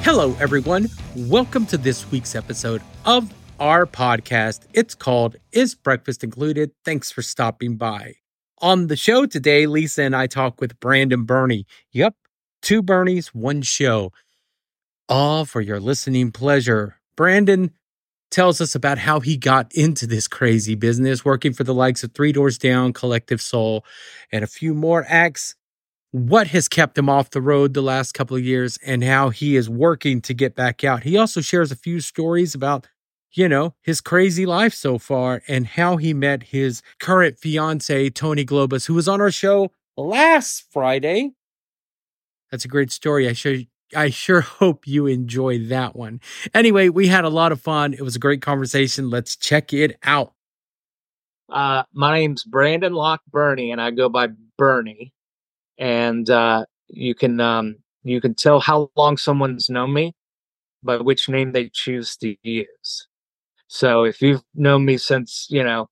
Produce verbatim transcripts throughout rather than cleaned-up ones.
Hello, everyone. Welcome to this week's episode of our podcast. It's called Is Breakfast Included? Thanks for stopping by. On the show today, Lisa and I talk with Brandon Burney. Yep, two Bernies, one show. All for your listening pleasure. Brandon tells us about how he got into this crazy business, working for the likes of Three Doors Down, Collective Soul, and a few more acts. What has kept him off the road the last couple of years and how he is working to get back out. He also shares a few stories about, you know, his crazy life so far and how he met his current fiance, Tony Globus, who was on our show last Friday. That's a great story. I sure, I sure hope you enjoy that one. Anyway, we had a lot of fun. It was a great conversation. Let's check it out. Uh, my name's Brandon Locke Burney, and I go by Bernie. And uh, you can um, you can tell how long someone's known me by which name they choose to use. So if you've known me since you know,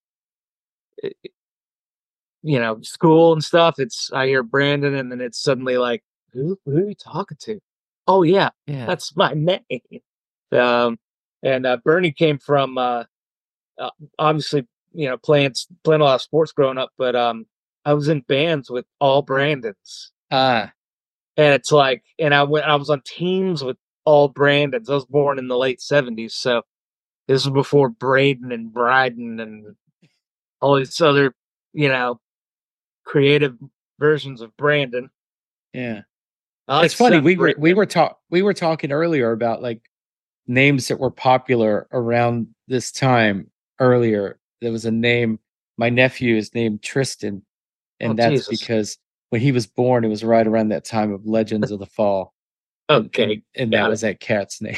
you know, school and stuff, it's I hear Brandon, and then it's suddenly like, who who are you talking to? Oh yeah, Yeah. that's my name. Um, and uh, Bernie came from uh, uh, obviously you know playing playing a lot of sports growing up, but um. I was in bands with all Brandons. Ah. Uh, and it's like, and I went, I was on teams with all Brandons. I was born in the late seventies. So this was before Braden and Bryden and all these other, you know, creative versions of Brandon. Yeah. Like it's funny. We were, we were talk, we were talking earlier about like names that were popular around this time earlier. There was a name, my nephew is named Tristan. And oh, that's Jesus. Because when he was born, it was right around that time of Legends of the Fall. Okay. And, and that it. was that cat's name.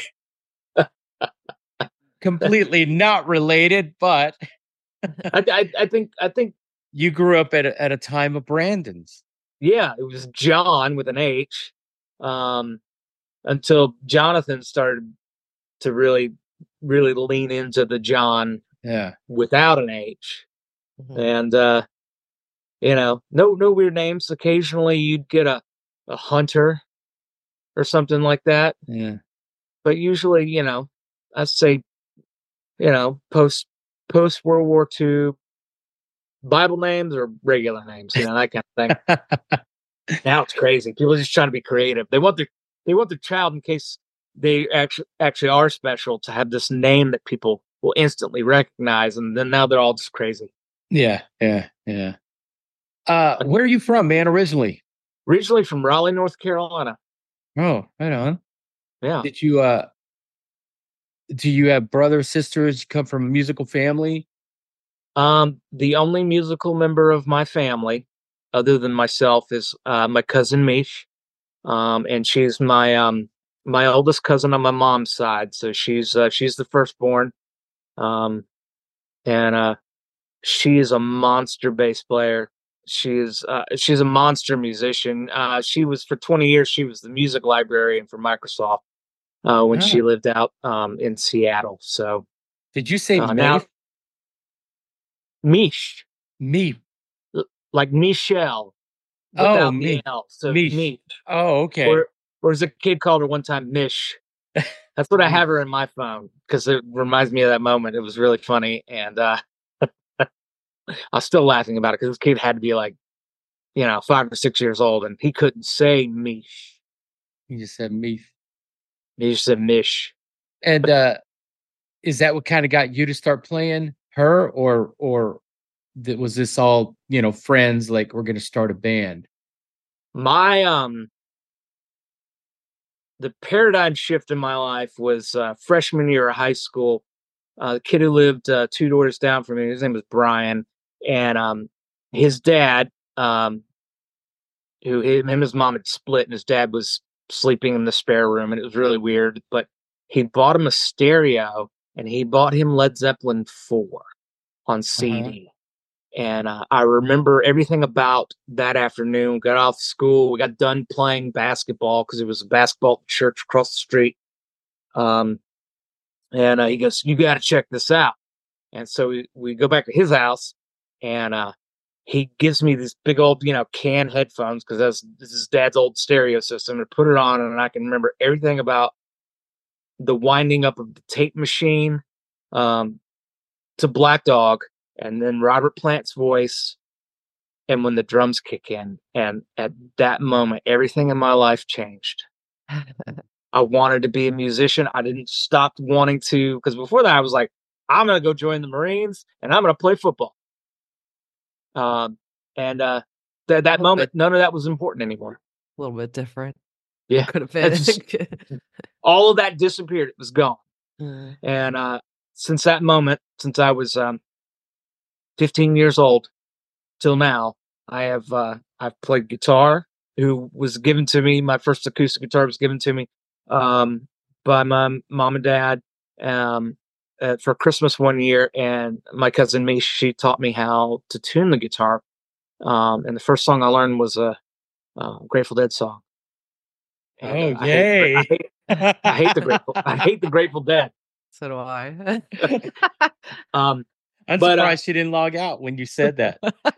Completely not related, but I, I, I think I think you grew up at a, at a time of Brandon's. Yeah, it was John with an H, um, until Jonathan started to really, really lean into the John yeah. without an H. Mm-hmm. And uh You know, no, no weird names. Occasionally, you'd get a, a Hunter or something like that. Yeah. But usually, you know, I say, you know, post post World War Two Bible names or regular names, you know, that kind of thing. Now it's crazy. People are just trying to be creative. They want their they want their child, in case they actually actually are special, to have this name that people will instantly recognize, and then now they're all just crazy. Yeah, yeah, yeah. Uh, where are you from, man, originally? Originally from Raleigh, North Carolina. Oh, right on. Yeah. Did you, uh, do you have brothers, sisters? You come from a musical family? Um, the only musical member of my family, other than myself, is uh, my cousin Mish. Um, and she's my um my oldest cousin on my mom's side. So she's uh, she's the firstborn. Um, and uh, she is a monster bass player. She's uh, she's a monster musician. Uh, she was for twenty years. She was the music librarian for Microsoft uh, when oh. she lived out um, in Seattle. So, did you say uh, now? Mish, me, L- like Michelle. Oh, me. L, so Mish. Mish. Oh, okay. Or, or as a kid called her one time, Mish. That's what I have her in my phone because it reminds me of that moment. It was really funny, and uh, I was still laughing about it because this kid had to be like, you know, five or six years old, and he couldn't say Mish. He just said Mish. He just said Mish. And uh, is that what kind of got you to start playing her, or or th- was this all, you know, friends, like we're going to start a band? My um, the paradigm shift in my life was uh, freshman year of high school. Uh, the kid who lived uh, two doors down from me, his name was Brian, and um, his dad, um, who him and his mom had split, and his dad was sleeping in the spare room, and it was really weird. But he bought him a stereo, and he bought him Led Zeppelin four on C D. Uh-huh. And uh, I remember everything about that afternoon. Got off school, we got done playing basketball because it was a basketball church across the street. Um, and uh, he goes, "You got to check this out." And so we, we go back to his house, and uh, he gives me these big old, you know, can headphones because that's this is Dad's old stereo system. And put it on, and I can remember everything about the winding up of the tape machine, um, to Black Dog, and then Robert Plant's voice, and when the drums kick in, and at that moment, everything in my life changed. I wanted to be a musician. I didn't stop wanting to, because before that I was like, I'm gonna go join the Marines and I'm gonna play football. Um, and uh, th- that moment, bit, none of that was important anymore. A little bit different. Yeah, could have been. just, all of that disappeared. It was gone. Mm. And uh, since that moment, since I was um, fifteen years old till now, I have uh, I've played guitar. Who was given to me? My first acoustic guitar was given to me um, by my mom and dad um, uh, for Christmas one year, and my cousin Mish, she taught me how to tune the guitar. Um, and the first song I learned was a, a Grateful Dead song. And, oh, uh, I yay! hate, I hate, I hate the Grateful. I hate the Grateful Dead. So do I. um, I'm but, surprised uh, she didn't log out when you said that.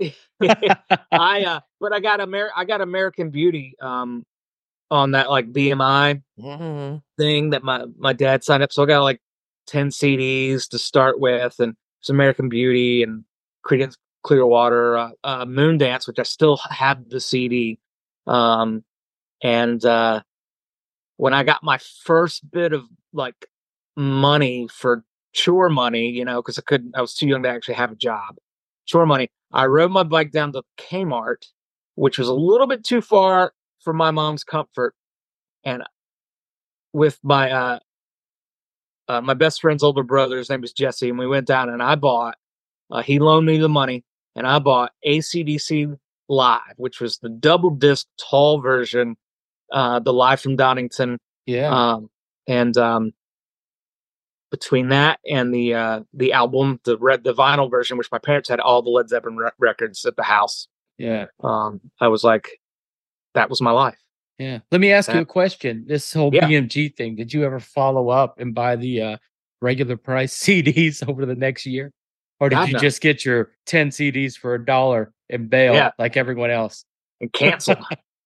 I uh, but I got Amer- I got American Beauty um on that like B M I mm-hmm. thing that my my dad signed up. So I got like ten C Ds to start with, and it's American Beauty and Creedence Clearwater, uh, uh, Moondance, which I still have the C D. Um, and uh, when I got my first bit of like money for chore money, you know, because I couldn't, I was too young to actually have a job. Chore money. I rode my bike down to Kmart, which was a little bit too far for my mom's comfort, and with my uh, uh my best friend's older brother, his name was Jesse, and we went down and I bought. Uh, he loaned me the money, and I bought A C D C Live, which was the double disc tall version, uh, the Live from Donington. Yeah. Um, and um, between that and the uh, the album, the red, the vinyl version, which my parents had all the Led Zeppelin re- records at the house. Yeah. Um, I was like, that was my life. Yeah. Let me ask that, you a question. This whole yeah. B M G thing, did you ever follow up and buy the uh, regular price C Ds over the next year? Or did God, you no. just get your ten C Ds for a dollar and bail yeah. like everyone else? And canceled.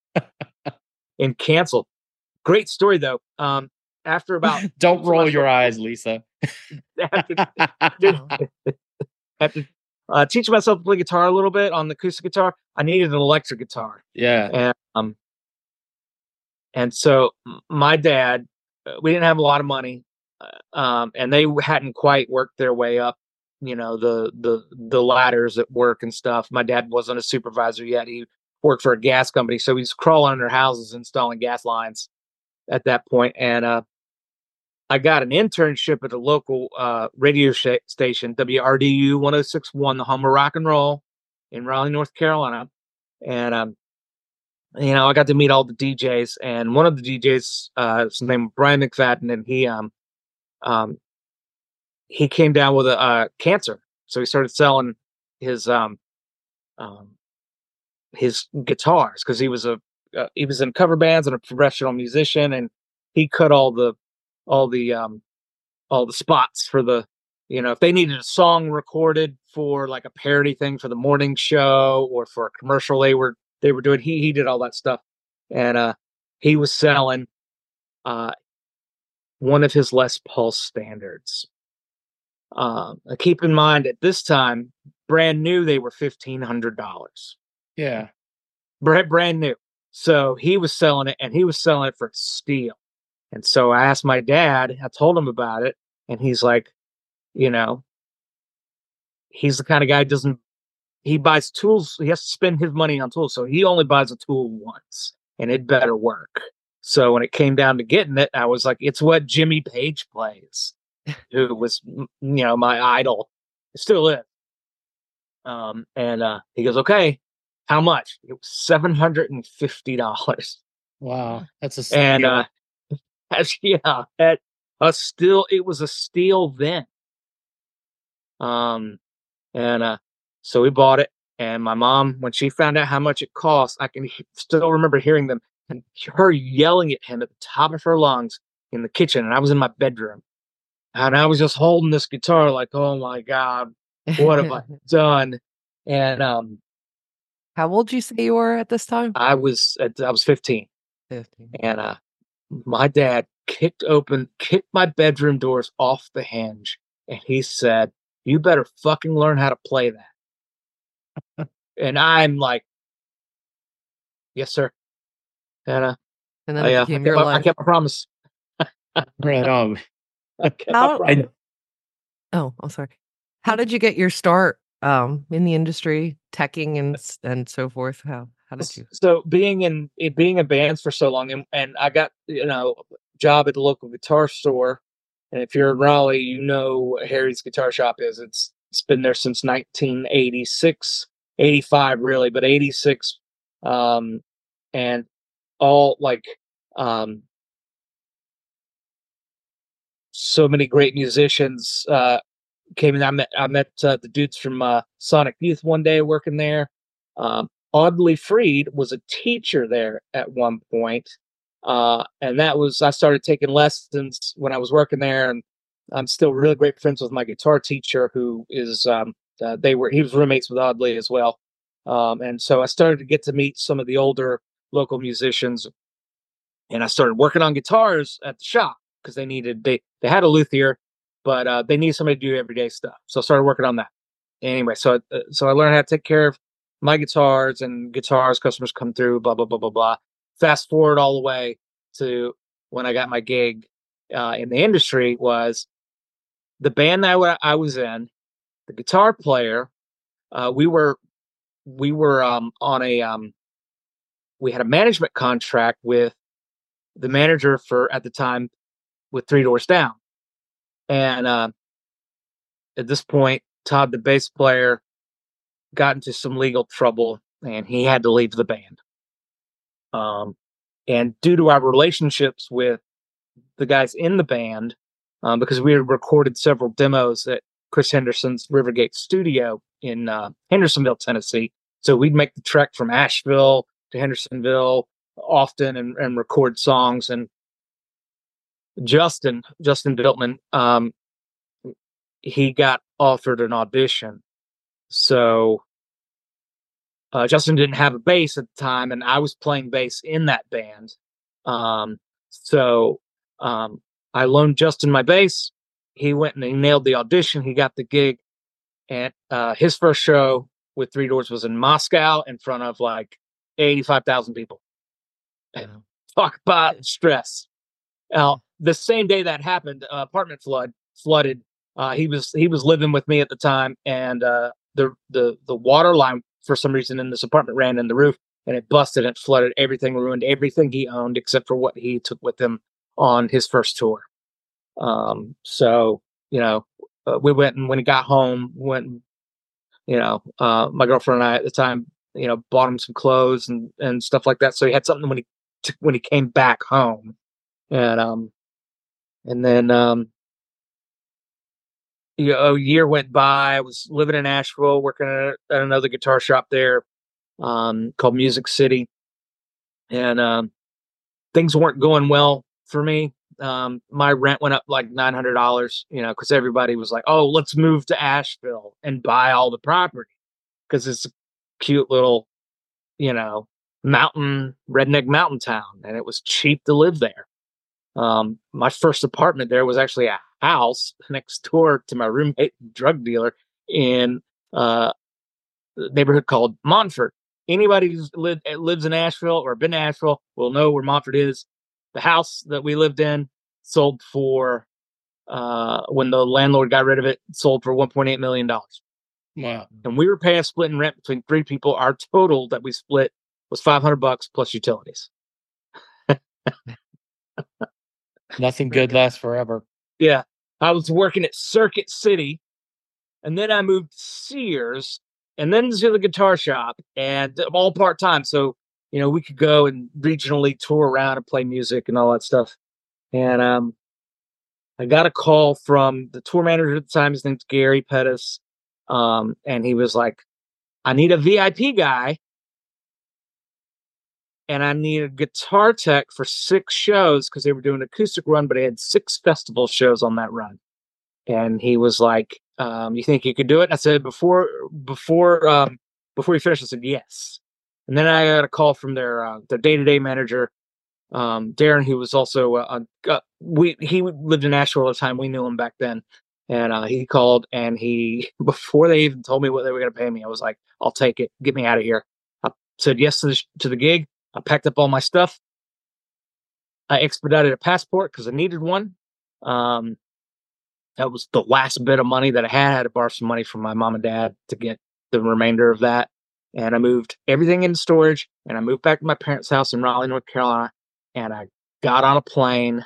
and canceled. Great story, though. Um, after about... Don't roll your eyes, Lisa. after, after uh, teaching myself to play guitar a little bit on the acoustic guitar, I needed an electric guitar. Yeah. And, um, and so my dad, we didn't have a lot of money, um, and they hadn't quite worked their way up, you know, the the the ladders at work and stuff. My dad wasn't a supervisor yet. He worked for a gas company, so he's crawling under houses installing gas lines at that point. And uh, I got an internship at a local uh, radio sh- station, W R D U one oh six point one, the home of rock and roll in Raleigh, North Carolina. And, um, you know, I got to meet all the D Js, and one of the D Js, uh, his name was Brian McFadden, and he, um, um, he came down with a uh, cancer. So he started selling his, um, um, his guitars, because he was a, uh, he was in cover bands and a professional musician, and he cut all the, all the, um, all the spots for the, you know, if they needed a song recorded for like a parody thing for the morning show or for a commercial they were they were doing, he he did all that stuff. And uh he was selling uh one of his Les Paul standards. Um keep in mind at this time, brand new, they were fifteen hundred dollars. Yeah. Brand brand new. So he was selling it, and he was selling it for steal. And so I asked my dad, I told him about it, and he's like, you know, he's the kind of guy who doesn't, he buys tools, he has to spend his money on tools. So he only buys a tool once, and it better work. So when it came down to getting it, I was like, it's what Jimmy Page plays, who was, you know, my idol. It still is. Um, and uh, he goes, okay, how much? It was seven hundred fifty dollars. Wow. That's a steal. And uh, yeah, at a still, it was a steal then. Um, and uh, so we bought it. And my mom, when she found out how much it cost, I can he- still remember hearing them and her yelling at him at the top of her lungs in the kitchen. And I was in my bedroom, and I was just holding this guitar like, oh my God, what have I done? And um, how old did you say you were at this time? I was at, I was fifteen. fifteen. And uh, my dad kicked open, kicked my bedroom doors off the hinge, and he said, "You better fucking learn how to play that." And I'm like, "Yes, sir." And uh, And then I, it uh, I became kept your my, I life. kept my promise. Right on. I kept my How promise. Oh, I'm sorry. How did you get your start, um, in the industry, teching and s and so forth? How how did S- you So being in it being in bands for so long, and, and I got you know job at the local guitar store, and if you're in Raleigh, you know what Harry's Guitar Shop is. It's it's been there since nineteen eighty-six, eighty-five really, but eighty-six, um, and all like um, so many great musicians uh, came in. I met I met uh, the dudes from uh, Sonic Youth one day working there. Um, Audley Freed was a teacher there at one point, uh, and that was I started taking lessons when I was working there, and I'm still really great friends with my guitar teacher, who is um, uh, they were he was roommates with Audley as well, um, and so I started to get to meet some of the older local musicians, and I started working on guitars at the shop because they needed they they had a luthier, but uh, they needed somebody to do everyday stuff. So I started working on that. Anyway, so uh, so I learned how to take care of my guitars and guitars. Customers come through, blah blah blah blah blah. Fast forward all the way to when I got my gig uh, in the industry was the band that I, wa- I was in. The guitar player, uh, we were we were um, on a um, we had a management contract with the manager for at the time with Three Doors Down. And uh, at this point, Todd, the bass player, got into some legal trouble and he had to leave the band. Um, and due to our relationships with the guys in the band, um, because we had recorded several demos at Chris Henderson's Rivergate studio in uh, Hendersonville, Tennessee. So we'd make the trek from Asheville to Hendersonville often and, and record songs. And Justin, Justin Biltman, um, he got offered an audition. So uh, Justin didn't have a bass at the time, and I was playing bass in that band. Um, so um, I loaned Justin my bass. He went and he nailed the audition. He got the gig, and uh, his first show with Three Doors was in Moscow in front of like eighty-five thousand people. Wow. Talk about stress. Now, the same day that happened, uh, apartment flood flooded. Uh, he was he was living with me at the time, and uh, the the the water line for some reason in this apartment ran in the roof, and it busted and flooded everything, ruined everything he owned except for what he took with him on his first tour. Um, so you know, uh, we went and when he got home, went you know, uh, my girlfriend and I at the time, you know, bought him some clothes and and stuff like that, so he had something when he when he came back home, and um and then um you know, a year went by. I was living in Asheville, working at, at another guitar shop there, um, called Music City, and um, things weren't going well for me. Um, my rent went up like nine hundred dollars, you know, because everybody was like, "Oh, let's move to Asheville and buy all the property because it's a cute little, you know, mountain redneck mountain town, and it was cheap to live there." Um, my first apartment there was actually a house next door to my roommate drug dealer in uh, a neighborhood called Montfort. Anybody who's lived lives in Asheville or been to Asheville will know where Montfort is. The house that we lived in sold for uh, when the landlord got rid of it, sold for one point eight million dollars. Wow. And we were paying splitting rent between three people. Our total that we split was five hundred bucks plus utilities. Nothing Very good good. lasts forever. Yeah. I was working at Circuit City, and then I moved to Sears, and then to the guitar shop, and all part time. So, you know, we could go and regionally tour around and play music and all that stuff. And um, I got a call from the tour manager at the time. His name's Gary Pettis. Um, and he was like, I need a V I P guy, and I need a guitar tech for six shows because they were doing an acoustic run, but they had six festival shows on that run. And he was like, um, "You think you could do it?" And I said, "Before, before, um, before he finished," I said, "Yes." And then I got a call from their uh, their day to day manager, um, Darren, who was also uh, uh, we he lived in Nashville at the time. We knew him back then, and uh, he called and he before they even told me what they were going to pay me, I was like, "I'll take it. Get me out of here." I said yes to the, to the gig. I packed up all my stuff. I expedited a passport because I needed one. Um, that was the last bit of money that I had. I had to borrow some money from my mom and dad to get the remainder of that. And I moved everything into storage, and I moved back to my parents' house in Raleigh, North Carolina. And I got on a plane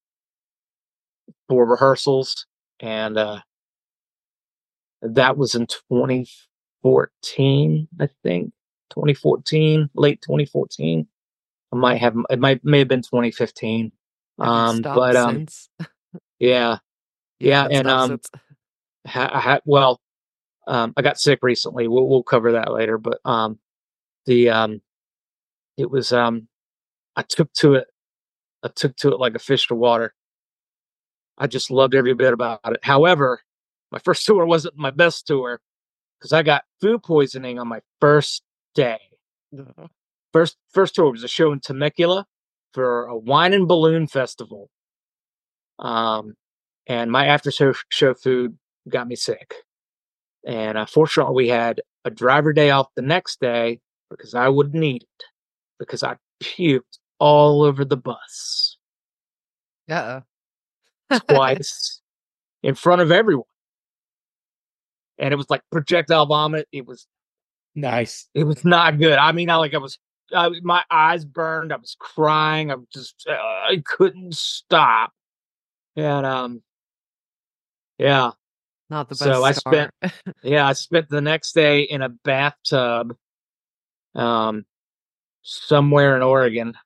for rehearsals, and uh, that was in twenty fourteen, I think. twenty fourteen, late twenty fourteen. I might have it might may have been twenty fifteen. Have you Um, stopped but um, since? yeah, You yeah, haven't and stopped um, since. ha- I had well, um, I got sick recently. We'll we'll cover that later. But um, the um, it was um, I took to it. I took to it like a fish to water. I just loved every bit about it. However, my first tour wasn't my best tour because I got food poisoning on my first day. No. First first tour was a show in Temecula for a wine and balloon festival. Um, and my after show, show food got me sick. And uh, fortunately, we had a driver day off the next day because I would need it because I puked all over the bus Uh-oh. twice in front of everyone. And it was like projectile vomit. It was Nice. it was not good. I mean, I like I was I, my eyes burned. I was crying. I was just uh, I couldn't stop. And um, yeah. Not the So I best spent start. yeah I spent the next day in a bathtub, um, somewhere in Oregon.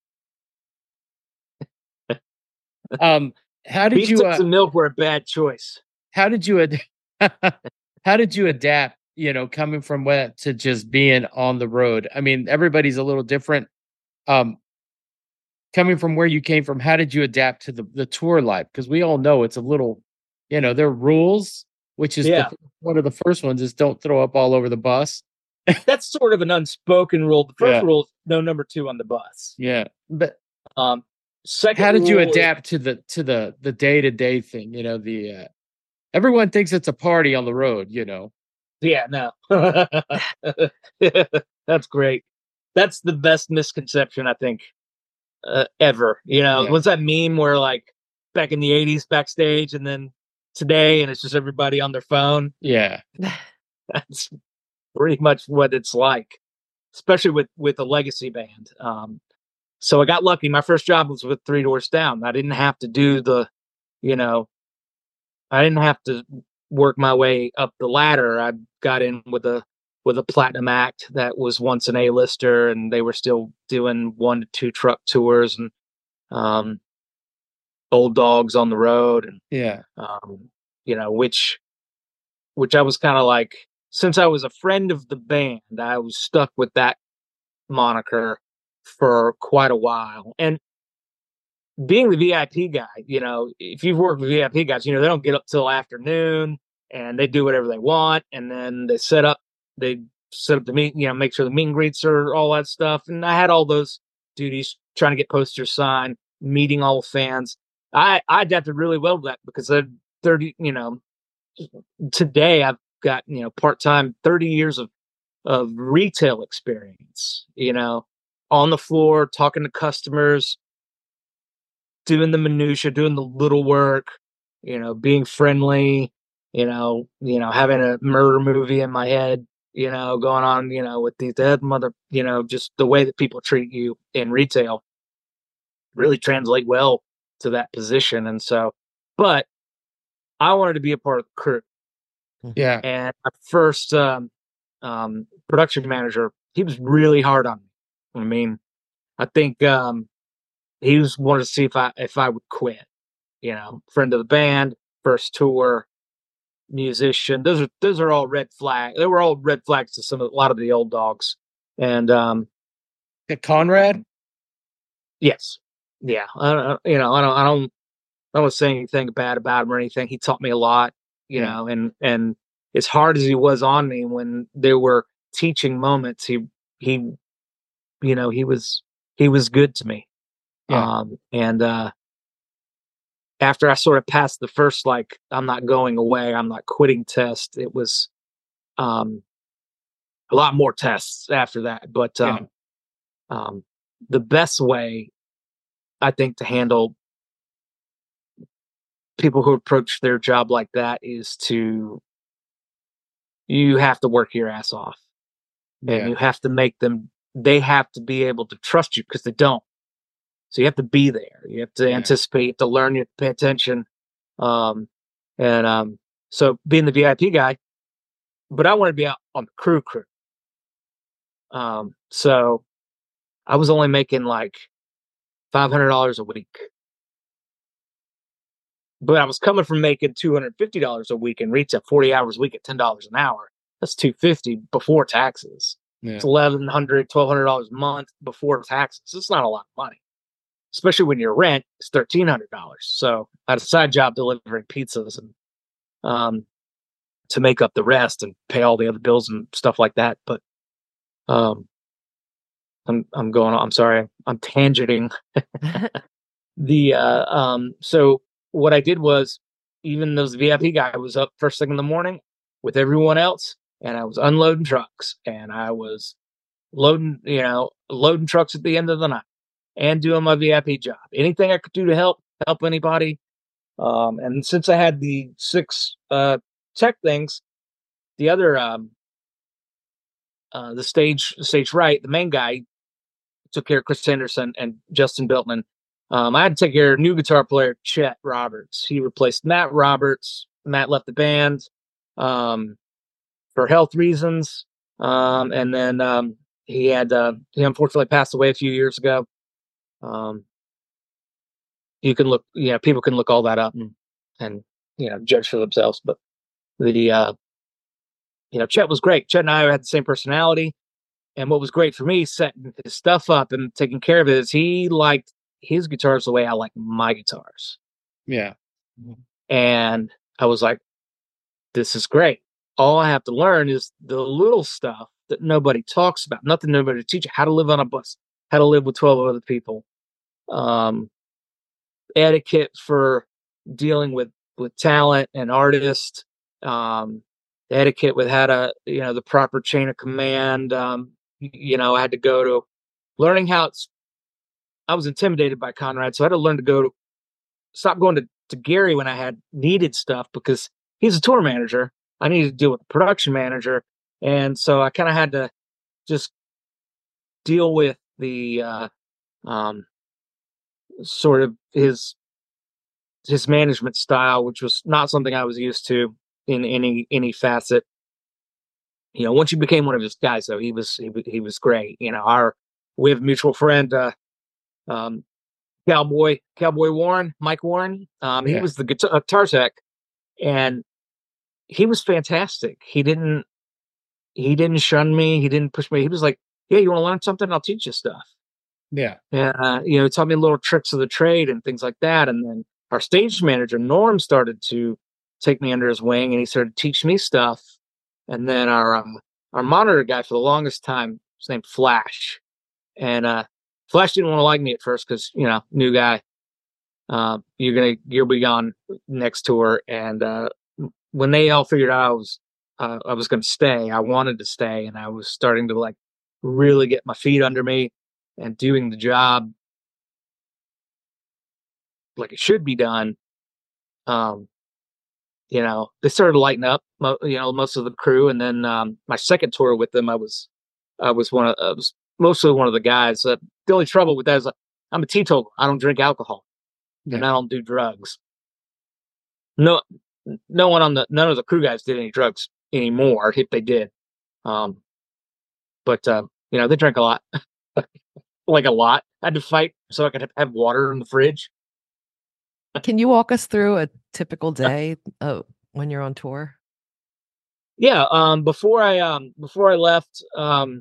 Um, how did Beef you tips uh, and milk were a bad choice. how did you ad- how did you adapt, you know, coming from what to just being on the road? I mean, everybody's a little different. Um, coming from where you came from, how did you adapt to the the tour life? Because we all know it's a little, you know, there are rules, which is the Yeah, one of the first ones is don't throw up all over the bus. that's sort of an unspoken rule. The first Yeah. rule is no number two on the bus. Yeah. But Um, second how did you rule is adapt to the to the the day-to-day thing, you know, the uh everyone thinks it's a party on the road, you know. yeah, no. That's great. That's the best misconception I think uh, ever. You know, Yeah. what's that meme where like back in the eighties backstage and then today and it's just everybody on their phone? Yeah. That's pretty much what it's like, especially with with a legacy band. Um, so I got lucky. My first job was with Three Doors Down. I didn't have to do the, you know, I didn't have to work my way up the ladder. I got in with a with a platinum act that was once an A-lister, and they were still doing one to two truck tours and um, old dogs on the road, and Yeah. um, you know, which which I was kind of like, since I was a friend of the band, I was stuck with that moniker for quite a while. And being the V I P guy, you know, if you've worked with V I P guys, you know, they don't get up till afternoon and they do whatever they want. And then they set up, they set up the meet, you know, make sure the meet and greets are all that stuff. And I had all those duties, trying to get posters signed, meeting all the fans. I, I adapted really well to that because I thirty, you know, today I've got, you know, part-time thirty years of, of retail experience, you know, on the floor, talking to customers, doing the minutia, doing the little work, you know, being friendly, you know, you know, having a murder movie in my head, you know, going on, you know, with these dead mother, you know, just the way that people treat you in retail really translate well to that position. And so, but I wanted to be a part of the crew. Yeah. And my first um, um, production manager, he was really hard on me. I mean, I think um, he was wanted to see if I if I would quit. You know, friend of the band, first tour, musician. Those are those are all red flag. They were all red flags to some of a lot of the old dogs. And um, The Conrad? yes, yeah. I don't, you know, I don't, I don't, I don't want to say anything bad about him or anything. He taught me a lot. You Yeah. know, and and as hard as he was on me when there were teaching moments, he he, you know, he was he was good to me. Yeah. Um, and uh, after I sort of passed the first, like, I'm not going away, I'm not quitting test, it was um, a lot more tests after that. But um, yeah. um, the best way, I think, to handle people who approach their job like that is to, you have to work your ass off. Yeah. And you have to make them, they have to be able to trust you, because they don't. So you have to be there. You have to yeah. anticipate, you have to learn, you have to pay attention. Um, and um, so being the V I P guy, but I wanted to be out on the crew crew. Um, so I was only making like five hundred dollars a week. But I was coming from making two hundred fifty dollars a week in retail, forty hours a week at ten dollars an hour. That's two hundred fifty dollars before taxes. Yeah. It's eleven hundred dollars, twelve hundred dollars a month before taxes. It's not a lot of money, especially when your rent is thirteen hundred dollars. So I had a side job delivering pizzas and um, to make up the rest and pay all the other bills and stuff like that. But um, I'm I'm going on. I'm sorry. I'm tangenting. the uh, um, so. What I did was, even those V I P guy was up first thing in the morning with everyone else, and I was unloading trucks, and I was loading, you know, loading trucks at the end of the night, and doing my V I P job. Anything I could do to help help anybody. Um, and since I had the six uh, tech things, the other um, uh, the stage stage right, the main guy took care of Chris Anderson and Justin Biltman. Um, I had to take care of new guitar player Chet Roberts. He replaced Matt Roberts. Matt left the band um, for health reasons, um, and then um, he had uh, he unfortunately passed away a few years ago. Um, you can look, you know, people can look all that up and, and you know, judge for themselves. But the uh, you know, Chet was great. Chet and I had the same personality, and what was great for me setting his stuff up and taking care of it is he liked his guitars the way I like my guitars. Yeah. And I was like, this is great. All I have to learn is the little stuff that nobody talks about, nothing nobody teaches, how to live on a bus, how to live with twelve other people, um, etiquette for dealing with, with talent and artists, um, etiquette with how to, you know, the proper chain of command. Um, you know, I had to go to learning how it's, I was intimidated by Conrad, so I had to learn to go to stop going to, to Gary when I had needed stuff, because he's a tour manager. I needed to deal with the production manager, and so I kind of had to just deal with the uh, um, sort of his his management style, which was not something I was used to in any any facet. You know, once you became one of his guys, though, he was he, he was great. You know, our we have a mutual friend. Uh, um, Cowboy, Cowboy Warren, Mike Warren. Um, yeah. He was the guitar, guitar tech, and he was fantastic. He didn't, he didn't shun me. He didn't push me. He was like, "Yeah, you want to learn something? I'll teach you stuff." Yeah, and uh, you know, he taught me little tricks of the trade and things like that. And then our stage manager Norm started to take me under his wing, and he started to teach me stuff. And then our um, our monitor guy for the longest time was named Flash, and uh, Flash didn't want to like me at first because, you know, new guy. Uh, you're gonna you'll be gone next tour, and uh, when they all figured out I was uh, I was gonna stay, I wanted to stay, and I was starting to like really get my feet under me and doing the job like it should be done. Um, you know, they started to lighten up, you know, most of the crew, and then um, my second tour with them, I was I was one of I was mostly one of the guys. Uh, the only trouble with that is uh, I'm a teetotaler. I don't drink alcohol. Yeah. And I don't do drugs. No, no one on the none of the crew guys did any drugs anymore. If they did, um, but uh, you know, they drank a lot, like a lot. I had to fight so I could have water in the fridge. Can you walk us through a typical day uh, when you're on tour? Yeah. Um. Before I um before I left um.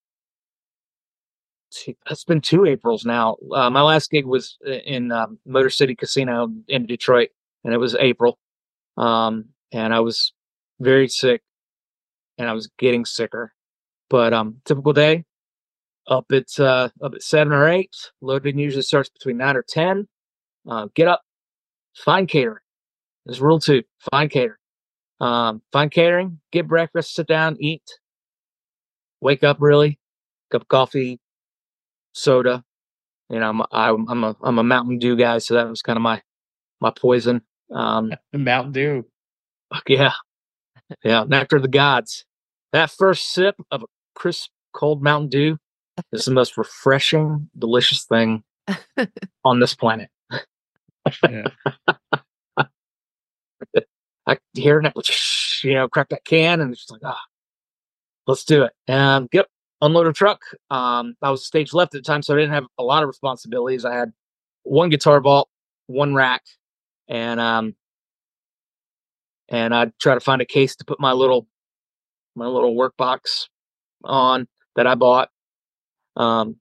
It's been two Aprils now. Uh, my last gig was in um, Motor City Casino in Detroit, and it was April. Um, and I was very sick, and I was getting sicker. But um, typical day, up at uh, up at seven or eight. Loading usually starts between nine or ten. Uh, get up, find catering. There's rule two: find catering. Um, find catering. Get breakfast. Sit down, eat. Wake up early. Cup of coffee, soda. You know, I'm I'm, I'm a I'm a Mountain Dew guy, so that was kind of my my poison. Um, Mountain Dew. yeah, yeah, nectar of the gods. That first sip of a crisp, cold Mountain Dew is the most refreshing, delicious thing on this planet. Yeah. I hear it, you know, crack that can, and it's just like, ah, let's do it. And get unload a truck. Um, I was stage left at the time, so I didn't have a lot of responsibilities. I had one guitar vault, one rack, and um, and I'd try to find a case to put my little my little work box on that I bought. Um,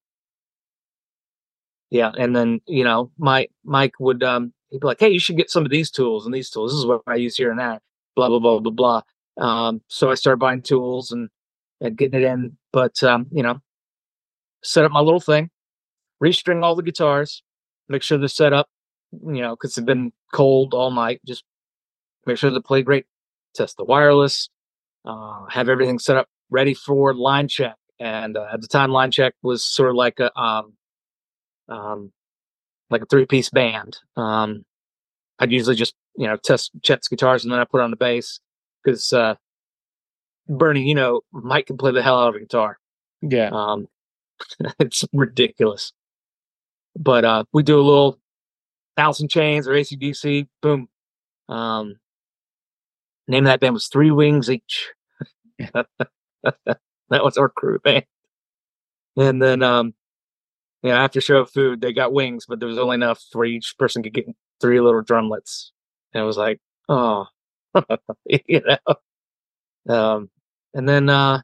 yeah, and then you know, my Mike would um, he'd be like, "Hey, you should get some of these tools and these tools. This is what I use here and that." Blah blah blah blah blah. Um, so I started buying tools and and getting it in, but um, you know, set up my little thing, restring all the guitars, make sure they're set up, you know, because they've been cold all night. Just make sure they play great. Test the wireless, uh, have everything set up, ready for line check. And uh, at the time, line check was sort of like a um, um, like a three piece band. Um, I'd usually just you know test Chet's guitars and then I put on the bass because uh, Bernie, you know, Mike can play the hell out of a guitar. Yeah. Um, it's ridiculous. But uh, we do a little Alice in Chains or A C D C. Boom. Um, name of that band was Three Wings Each. That was our crew band. And then, um, you know, after show food, they got wings, but there was only enough where each person could get three little drumlets. And it was like, oh, you know. Um, and then uh,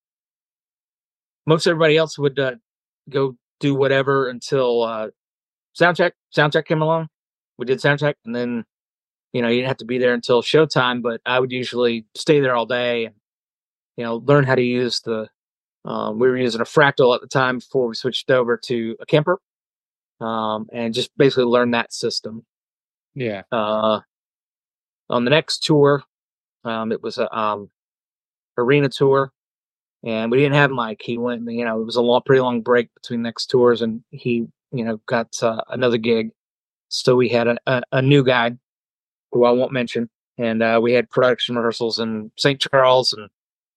most everybody else would uh, go do whatever until uh, soundcheck. Soundcheck came along. We did soundcheck, and then you know you didn't have to be there until showtime. But I would usually stay there all day and you know learn how to use the. Um, we were using a Fractal at the time before we switched over to a Kemper, um, and just basically learn that system. Yeah. Uh, on the next tour, um, it was a um, arena tour, and we didn't have Mike. He went, you know, it was a long, pretty long break between next tours, and he, you know, got uh, another gig. So we had a, a, a new guy who I won't mention, and uh, we had production rehearsals in Saint Charles, and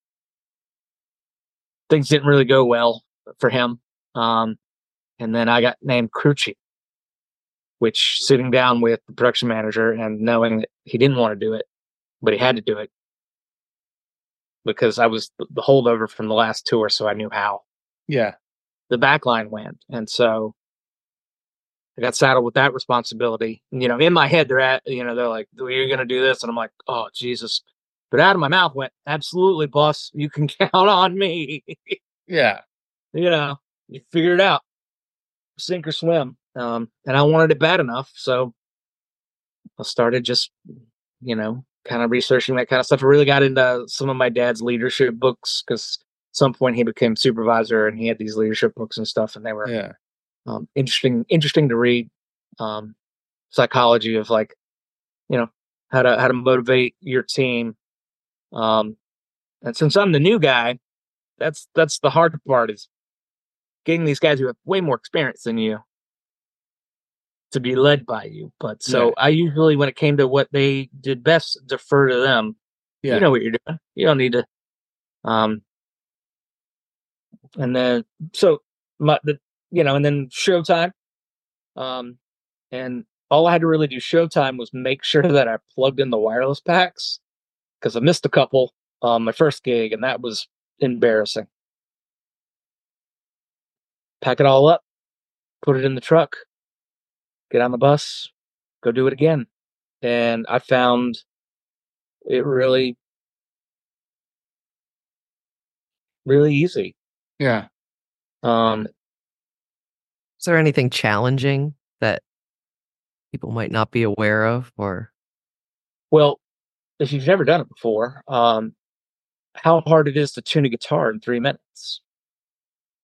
things didn't really go well for him. Um, and then I got named crew chief, which sitting down with the production manager and knowing that he didn't want to do it, but he had to do it because I was the holdover from the last tour, so I knew how Yeah. the back line went. And so I got saddled with that responsibility. You know, in my head, they're at, you know, they're like, you're going to do this. And I'm like, oh, Jesus. But out of my mouth went, absolutely, boss. You can count on me. Yeah. You know, you figure it out. Sink or swim. Um, and I wanted it bad enough. So I started just, you know, kind of researching that kind of stuff. I really got into some of my dad's leadership books because at some point he became supervisor and he had these leadership books and stuff. And they were Yeah. um, interesting, interesting to read. Um, psychology of like, you know, how to, how to motivate your team. Um, and since I'm the new guy, that's, that's the hard part is getting these guys who have way more experience than you to be led by you. But so Yeah. I usually, when it came to what they did best, defer to them. Yeah. You know what you're doing. You don't need to. Um, and then so my the you know, and then showtime. Um, and all I had to really do showtime was make sure that I plugged in the wireless packs because I missed a couple on my first gig, and that was embarrassing. Pack it all up, put it in the truck, get on the bus, go do it again. And I found it really, really easy. Yeah. Um, Is there anything challenging that people might not be aware of, or well, if you've never done it before, um, how hard it is to tune a guitar in three minutes.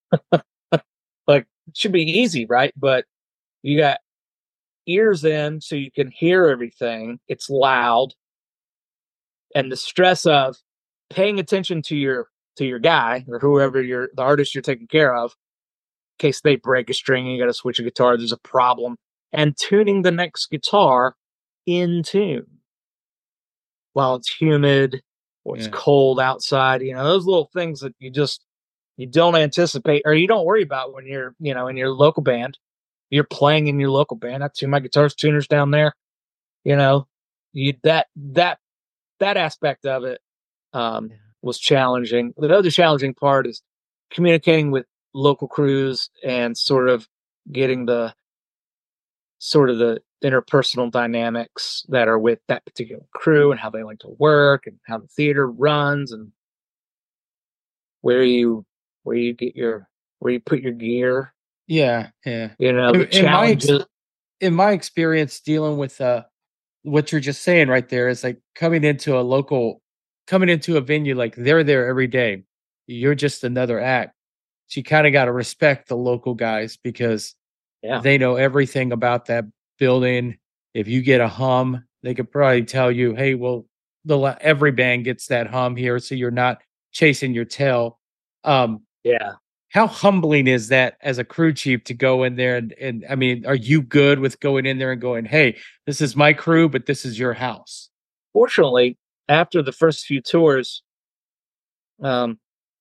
Like, it should be easy, right? But you got ears in so you can hear everything. It's loud. And the stress of paying attention to your to your guy or whoever you're the artist you're taking care of, in case they break a string and you got to switch a guitar, there's a problem, and tuning the next guitar in tune while it's humid or it's Yeah. cold outside. You know, those little things that you just you don't anticipate or you don't worry about when you're, you know, in your local band. You're playing in your local band. I tune my guitars tuners down there. You know, you that that that aspect of it um, Yeah. was challenging. The other challenging part is communicating with local crews and sort of getting the sort of the interpersonal dynamics that are with that particular crew and how they like to work and how the theater runs and where you where you get your where you put your gear. Yeah, yeah. You know, In, the in my ex- challenges. in my experience dealing with uh what you're just saying right there is like coming into a local coming into a venue like they're there every day. You're just another act. So you kind of got to respect the local guys because Yeah, they know everything about that building. If you get a hum, they could probably tell you, "Hey, well, the la- every band gets that hum here, so you're not chasing your tail." Um, yeah. how humbling is that as a crew chief to go in there and and I mean, are you good with going in there and going, "Hey, this is my crew, but this is your house." Fortunately, after the first few tours, um,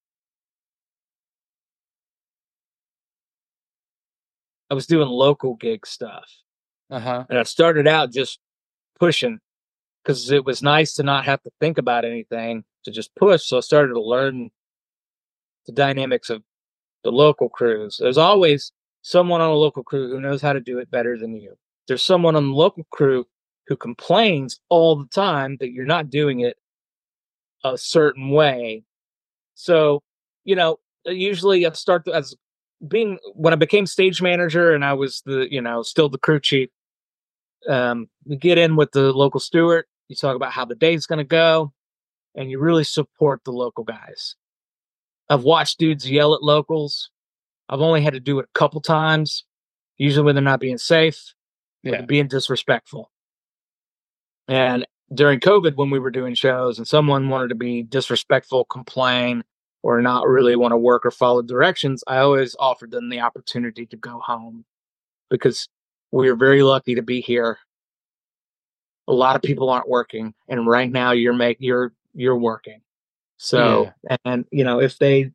I was doing local gig stuff, Uh-huh. and I started out just pushing because it was nice to not have to think about anything to just push. So I started to learn the dynamics of the local crews. There's always someone on a local crew who knows how to do it better than you. There's someone on the local crew who complains all the time that you're not doing it a certain way. So, you know, usually I start as being when I became stage manager and I was the, you know, still the crew chief. Um, you get in with the local steward, you talk about how the day's going to go, and you really support the local guys. I've watched dudes yell at locals. I've only had to do it a couple times, usually when they're not being safe or they're Yeah. being disrespectful. And during COVID, when we were doing shows and someone wanted to be disrespectful, complain, or not really want to work or follow directions, I always offered them the opportunity to go home because we are very lucky to be here. A lot of people aren't working, and right now you're make you're you're working. So, Yeah. and you know, if they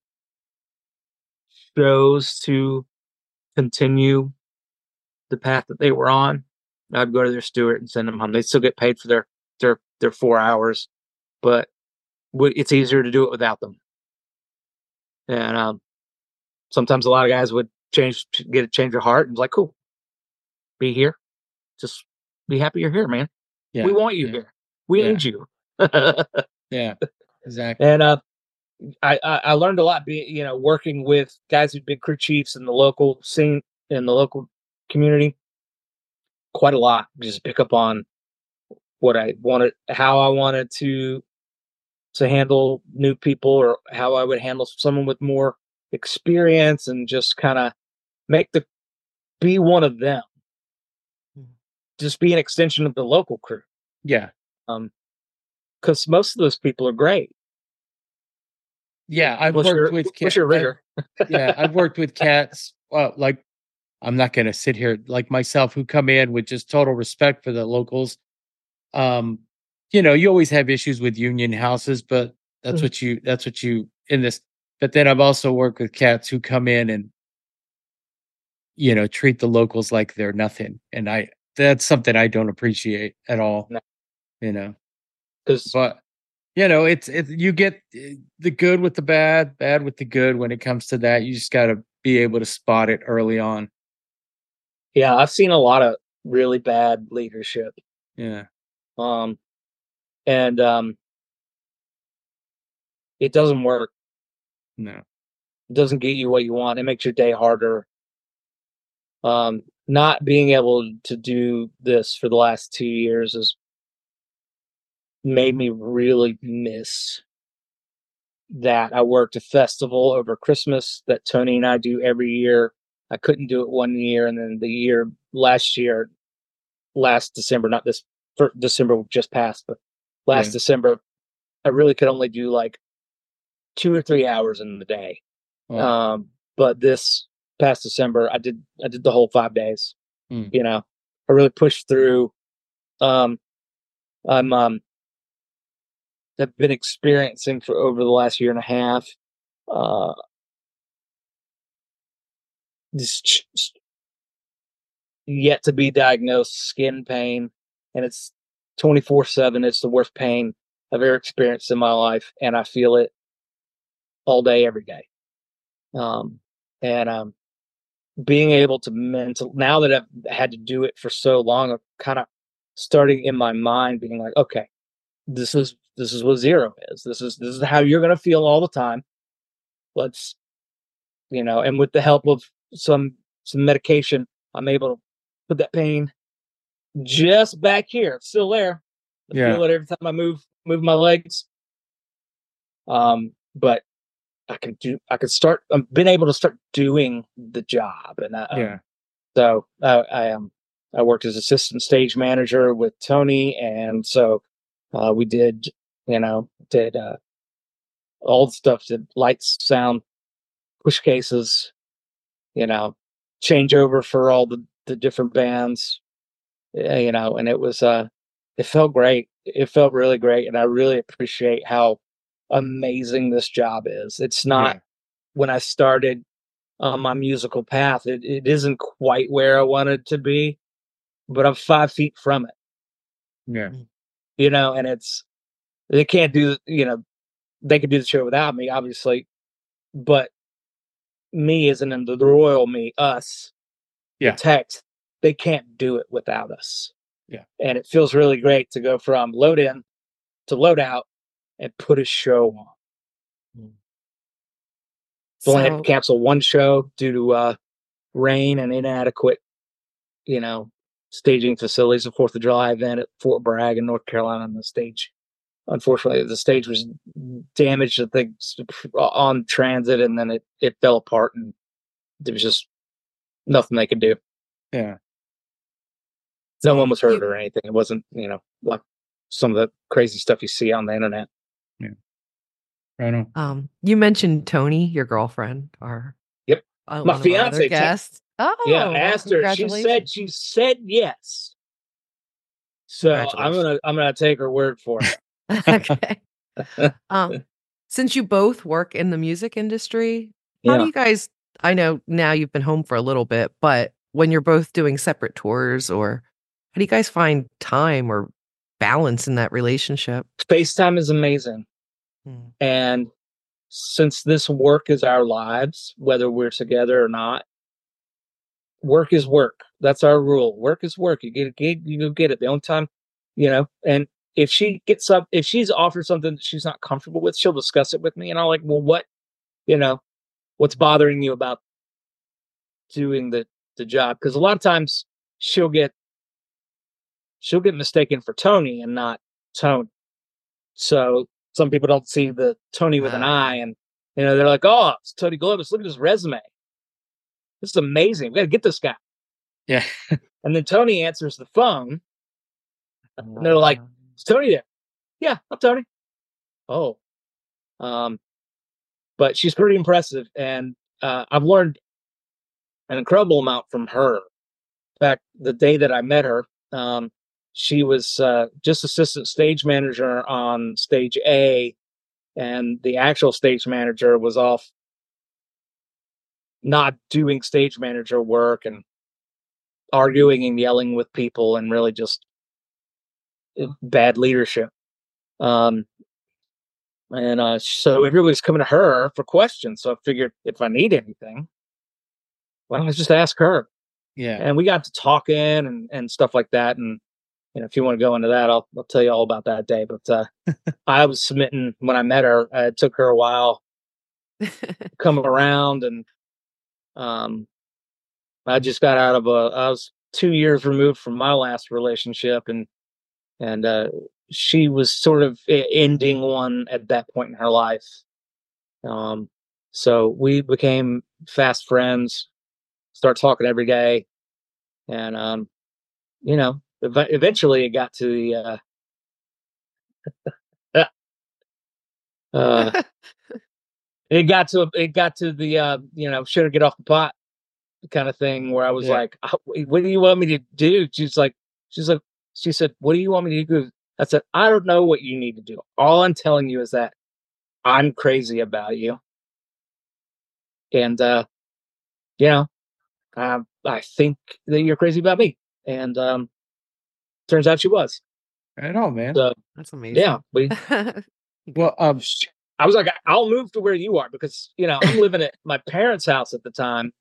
chose to continue the path that they were on, I'd go to their steward and send them home. They still get paid for their their their four hours, but w- it's easier to do it without them. And um, sometimes a lot of guys would change, get a change of heart, and be like, "Cool, be here. Just be happy you're here, man. We Yeah. want you Yeah. here. We Yeah. need you." Yeah. Exactly. and uh, I, I I learned a lot, be you know, working with guys who've been crew chiefs in the local scene in the local community. Quite a lot. Just pick up on what I wanted, how I wanted to to handle new people, or how I would handle someone with more experience, and just kind of make the be one of them. Mm. Just be an extension of the local crew. Yeah. Um, because most of those people are great. Yeah, I've Plus, worked you're with plus cat you're a I rigger. yeah, I've worked with cats, well, like I'm not gonna sit here like myself who come in with just total respect for the locals. Um, you know, you always have issues with union houses, but that's Mhm. what you that's what you in this but then I've also worked with cats who come in and, you know, treat the locals like they're nothing. And I that's something I don't appreciate at all, No, you know. because But you know, it's it's you get eh, the good with the bad, bad with the good when it comes to that. You just gotta be able to spot it early on. yeah, I've seen a lot of really bad leadership. Yeah. Um, and um, it doesn't work. No. It doesn't get you what you want. It makes your day harder. Um, not being able to do this for the last two years has made me really miss that I worked a festival over Christmas that Tony and I do every year. I couldn't do it one year, and then the year last year, last December, not this for December just passed, but last Yeah. December, I really could only do like two or three hours in the day. Wow. Um, but this past December, I did I did the whole five days. Mm. You know, I really pushed through. Um, I'm um, I've been experiencing for over the last year and a half. Uh, this ch- ch- yet to be diagnosed skin pain, and it's twenty-four seven. It's the worst pain I've ever experienced in my life, and I feel it all day, every day. Um, and um, being able to mental now that I've had to do it for so long, I'm kind of starting in my mind being like, okay, this is this is what zero is. This is this is how you're gonna feel all the time. Let's you know, and with the help of some some medication, I'm able to put that pain just back here. It's still there. I Yeah. feel it every time I move move my legs. Um, but I can do. I can start. I've been able to start doing the job, and I, um, Yeah. so uh, I um I worked as assistant stage manager with Tony, and so uh, we did you know did uh, all the stuff, did lights, sound, push cases, you know, changeover for all the the different bands, uh, you know, and it was uh it felt great. It felt really great, and I really appreciate how amazing this job is. It's not Yeah. when I started on my musical path, it, it isn't quite where I wanted to be, but I'm five feet from it, Yeah. you know, and it's they can't do you know, they could do the show without me, obviously, but me isn't in the, the royal me, us, the Yeah. text, they can't do it without us. Yeah. And it feels really great to go from load in to load out and put a show on. Mm. So only had to So, cancel one show due to uh, rain and inadequate, you know, staging facilities. The Fourth of July event at Fort Bragg in North Carolina, on the stage. Unfortunately, the stage was damaged, I think, on transit, and then it, it fell apart, and there was just nothing they could do. Yeah. No one was hurt you or anything. It wasn't, you know, like some of the crazy stuff you see on the internet. Yeah. Right on. um you mentioned Tony, your girlfriend, or Yep. uh, My one of our other fiance, te- guests. yeah, I Oh, well, asked her. She said congratulations. she said yes. So I'm Congratulations. gonna I'm gonna take her word for Okay. it. Um, since you both work in the music industry, how do Yeah. you guys I know now you've been home for a little bit, but when you're both doing separate tours, or how do you guys find time or balance in that relationship? FaceTime is amazing. Mm. And since this work is our lives, whether we're together or not, work is work. That's our rule. Work is work. You get a gig, you go get it. The only time, you know, and if she gets up, if she's offered something that she's not comfortable with, she'll discuss it with me. And I'm like, well, what, you know, what's bothering you about doing the, the job? Because a lot of times she'll get, she'll get mistaken for Tony and not Tony. So some people don't see the Tony with an Uh, eye, and, you know, they're like, oh, it's Tony Globus. Look at his resume. This is amazing. We got to get this guy. Yeah. And then Tony answers the phone, and they're like, uh, is Tony there? Yeah, I'm Tony. Oh, um, but she's pretty impressive, and uh, I've learned an incredible amount from her. In fact, the day that I met her, um, she was uh, just assistant stage manager on stage A, and the actual stage manager was off not doing stage manager work and arguing and yelling with people, and really just uh, bad leadership. Um, and uh, so everybody's coming to her for questions. So I figured if I need anything, why don't I just ask her? Yeah. And we got to talking and, and stuff like that. And you know, if you want to go into that, I'll I'll tell you all about that day. But uh, I was smitten when I met her. Uh, it took her a while to come around, and um, I just got out of a. I was two years removed from my last relationship, and and uh, she was sort of ending one at that point in her life. Um, so we became fast friends, start talking every day. And, um, you know, ev- eventually it got to the, uh, uh, it got to, it got to the, uh, you know, should have get off the pot kind of thing where I was Yeah. like, "Oh, what do you want me to do?" She's like, she's like, she said, "What do you want me to do?" I said, "I don't know what you need to do. All I'm telling you is that I'm crazy about you. And, uh, you know, uh, I think that you're crazy about me." And, um, turns out she was. Right on, man. So, That's yeah, amazing. we, Well, um, I was like, "I'll move to where you are," because, you know, I'm living at my parents' house at the time.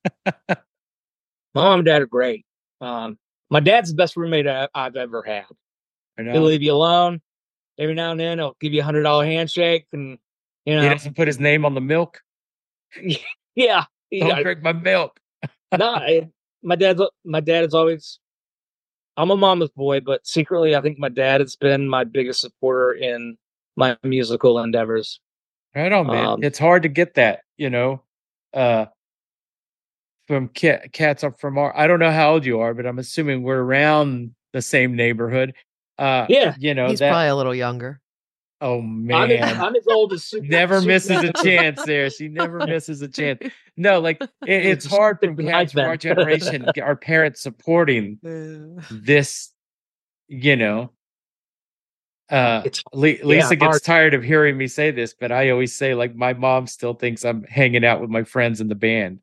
My mom and dad are great. Um, my dad's the best roommate I, I've ever had. I He'll know leave you alone. Every now and then, he'll give you a hundred dollar handshake, and you he know, doesn't put his name on the milk. yeah, Don't yeah. drink my milk. No, I, my dad's my dad is always. I'm a mama's boy, but secretly, I think my dad has been my biggest supporter in my musical endeavors. Right on, man. Um, It's hard to get that, you know, uh, from cat, cats up from our. I don't know how old you are, but I'm assuming we're around the same neighborhood. Uh, yeah, you know He's that. probably a little younger. Oh I'm as, man, I'm as old as Super, never misses a Superman. chance there. She never misses a chance. No, like it, It was it's just hard stick from behind cats from our Ben. generation, our parents supporting Uh, this, you know. Uh, It's Le- yeah, Lisa gets hard. tired of hearing me say this, but I always say, like, my mom still thinks I'm hanging out with my friends in the band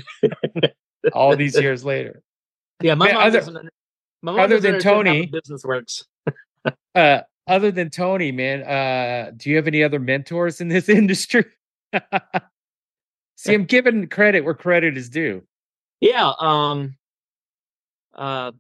all these years later. Yeah, my Man, mom other doesn't. under- My mom other doesn't than understand how the Tony, business works. uh, other than Tony, man, uh, do you have any other mentors in this industry? See, I'm giving credit where credit is due. Yeah, um, uh,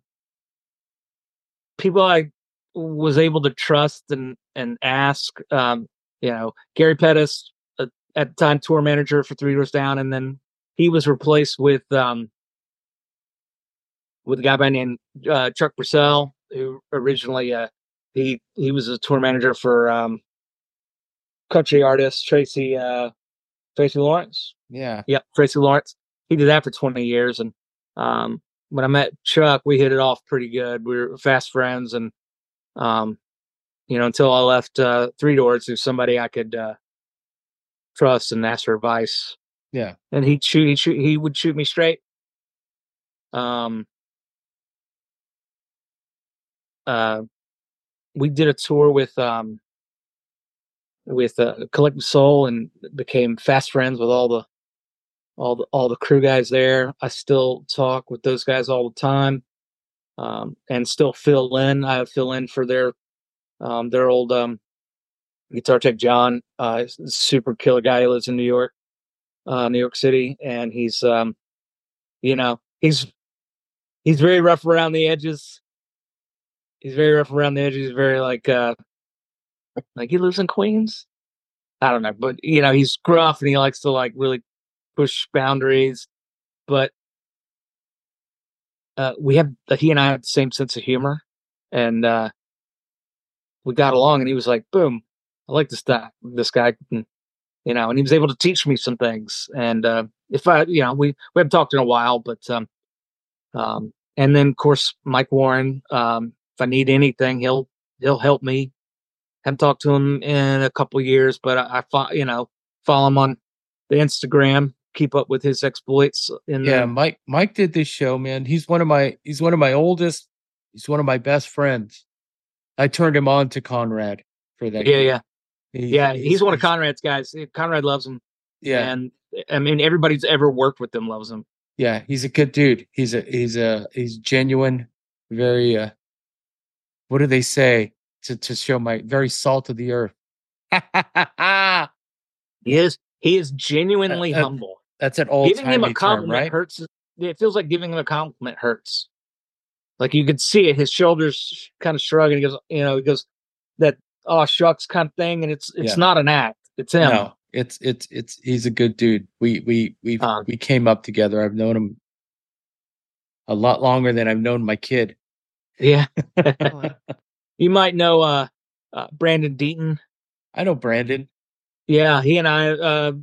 people I was able to trust and and ask. Um, you know, Gary Pettis, uh, at the time tour manager for Three Doors Down, and then he was replaced with um with a guy by the name uh, Chuck Purcell, who originally uh he he was a tour manager for um country artist Tracy uh Tracy Lawrence. Yeah. Yep, Tracy Lawrence. He did that for twenty years, and um when I met Chuck, we hit it off pretty good. We were fast friends, and um you know, until I left uh, Three Doors, there's somebody I could uh, trust and ask for advice. Yeah. And he'd shoot, he'd shoot, he would shoot me straight. Um, uh, we did a tour with um, with uh, Collective Soul, and became fast friends with all the all the all the crew guys there. I still talk with those guys all the time, um, and still fill in. I fill in for their um, their old um, guitar tech John, uh, super killer guy. He lives in New York, uh, New York City, and he's um, you know he's he's very rough around the edges. He's very rough around the edges. He's very like uh like he lives in Queens. I don't know, but you know, he's gruff and he likes to like really push boundaries. But uh we have he and I have the same sense of humor, and uh we got along. And he was like, "Boom, I like this guy. This guy, and, you know." And he was able to teach me some things. And uh if I, you know, we we haven't talked in a while, but um um and then of course Mike Warren. Um, if I need anything, he'll he'll help me. Haven't talked to him in a couple years, but I, I fo- you know, follow him on the Instagram, keep up with his exploits in Yeah, the. Mike Mike did this show, man. He's one of my he's one of my oldest, he's one of my best friends. I turned him on to Conrad for that Yeah, gig. yeah, He's yeah. He's he's one of he's Conrad's guys. Conrad loves him, yeah, and I mean everybody's ever worked with him loves him. yeah, he's a good dude. He's a he's a he's genuine, very uh what do they say to to show my very salt of the earth. uh, He is he is genuinely uh, humble. that's an old Giving him a timey term, compliment right? hurts. It feels like giving him a compliment hurts. Like you could see it. His shoulders kind of shrug, and he goes, you know, he goes that oh shucks kind of thing, and it's it's Yeah. not an act. It's him. No, it's it's it's he's a good dude. We we we Um, we came up together. I've known him a lot longer than I've known my kid. yeah. Oh, wow. You might know uh, uh, Brandon Deaton. I know Brandon. Yeah, he and I uh,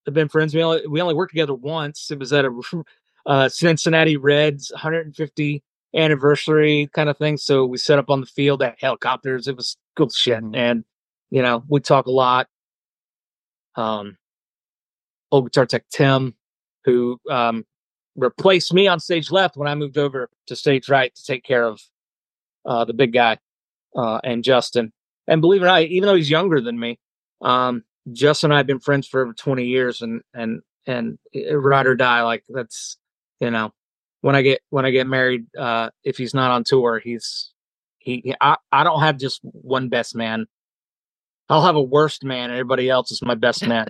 have been friends. We only we only worked together once. It was at a uh, Cincinnati Reds one hundred fifty anniversary kind of thing. So we set up on the field at helicopters. It was cool shit, Mhm. and you know we talk a lot. Um, old guitar tech Tim, who um, replaced me on stage left when I moved over to stage right to take care of uh, the big guy uh, and Justin. And believe it or not, even though he's younger than me, um, Justin and I have been friends for over twenty years, and and and uh, ride or die. Like that's you know, when I get when I get married, uh, if he's not on tour, he's he. I I don't have just one best man. I'll have a worst man, and everybody else is my best man.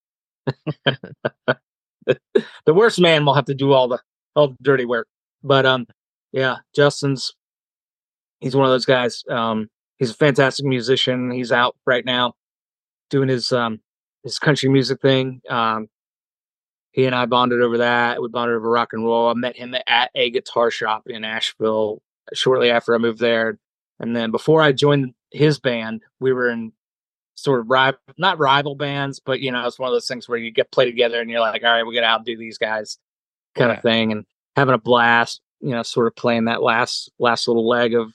The worst man will have to do all the all the dirty work. But um, yeah, Justin's he's one of those guys. Um, he's a fantastic musician. He's out right now doing his um his country music thing. Um, he and I bonded over that. We bonded over rock and roll. I met him at a guitar shop in Asheville shortly after I moved there, and then before I joined his band, we were in sort of rival, not rival bands, but you know, it's one of those things where you get play together and you're like, all right, we got to outdo these guys, kind Yeah. of thing, and having a blast. You know, sort of playing that last last little leg of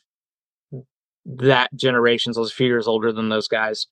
that generation's. I was a few years older than those guys.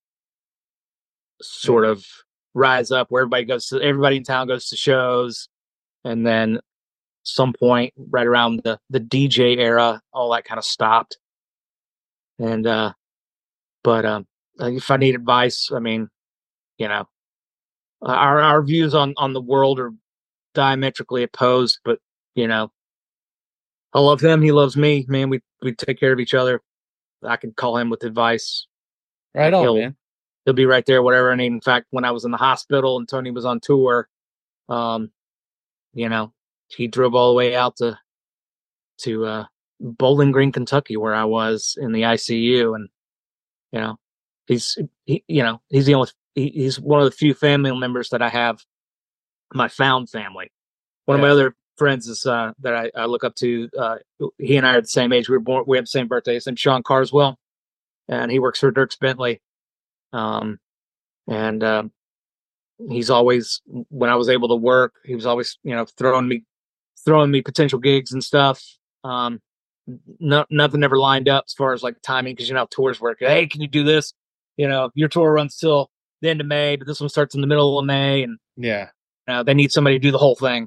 Sort Yeah. of rise up where everybody goes to everybody in town goes to shows, and then some point right around the the D J era, all that kind of stopped. And uh, but um, if I need advice, I mean, you know, our our views on on the world are diametrically opposed, but you know, I love him, he loves me, man. We we take care of each other. I can call him with advice. Right on, he'll man. he'll be right there, whatever I need. In fact, when I was in the hospital and Tony was on tour, um, you know, he drove all the way out to to uh, Bowling Green, Kentucky, where I was in the I C U, and you know, he's he, you know, he's the only he, he's one of the few family members that I have, my found family. One of my Yeah. other friends is uh, that I, I look up to. Uh, he and I are the same age. We were born. We have the same birthday. His name's Sean Carswell, and he works for Dirks Bentley. Um, and um, he's always, when I was able to work, he was always, you know, throwing me, throwing me potential gigs and stuff. Um, no, nothing ever lined up as far as like timing, because you know how tours work. Hey, can you do this? You know, your tour runs till the end of May, but this one starts in the middle of May, and Yeah. uh, they need somebody to do the whole thing.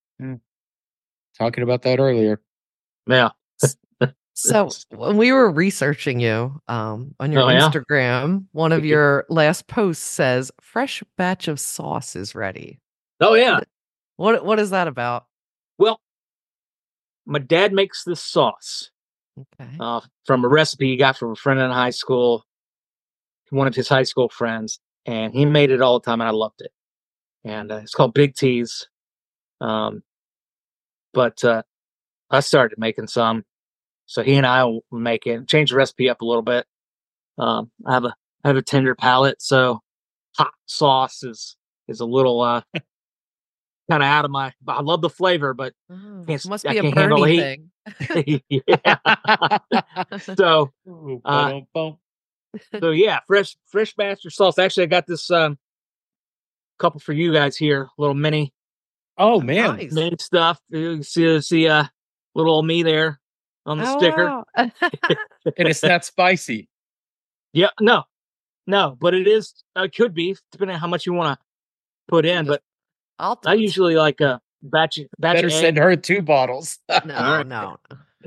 Talking about that earlier. Yeah. So when we were researching you um, on your Oh, yeah? Instagram, one of your last posts says fresh batch of sauce is ready. Oh yeah. What what is that about? Well, my dad makes this sauce Okay. uh, from a recipe he got from a friend in high school, one of his high school friends, and he made it all the time, and I loved it. And uh, it's called Big T's. Um, but uh, I started making some, so he and I will make it, change the recipe up a little bit. Um, I have a I have a tender palate, so hot sauce is is a little uh, kind of out of my. I love the flavor, but Oh, can't, must I be a can't handle the Bernie heat. thing. Yeah. So Ooh, Uh, ba-dum-bum. so yeah, fresh fresh batch of sauce. Actually, I got this um, couple for you guys here, little mini Oh man. Nice. mini stuff. You can see see uh, little old me there on the Oh, sticker. wow. And it's not spicy. Yeah, no, no, but it is. Uh, it could be depending on how much you want to put in. But I'll I usually like a batch batch Better of send egg. her two bottles. no, All right. no.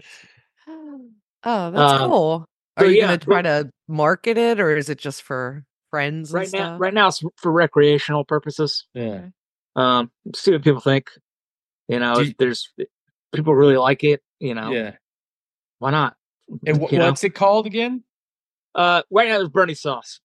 Oh, that's Um, cool. Are so you yeah, gonna try but to market it, or is it just for friends and right now, stuff? right now it's for recreational purposes. Yeah. Okay. Um, see what people think. You know, Do if you- there's if people really like it. You know, Yeah. why not? And wh- You know? what's it called again? Uh, right now there's Bernie sauce.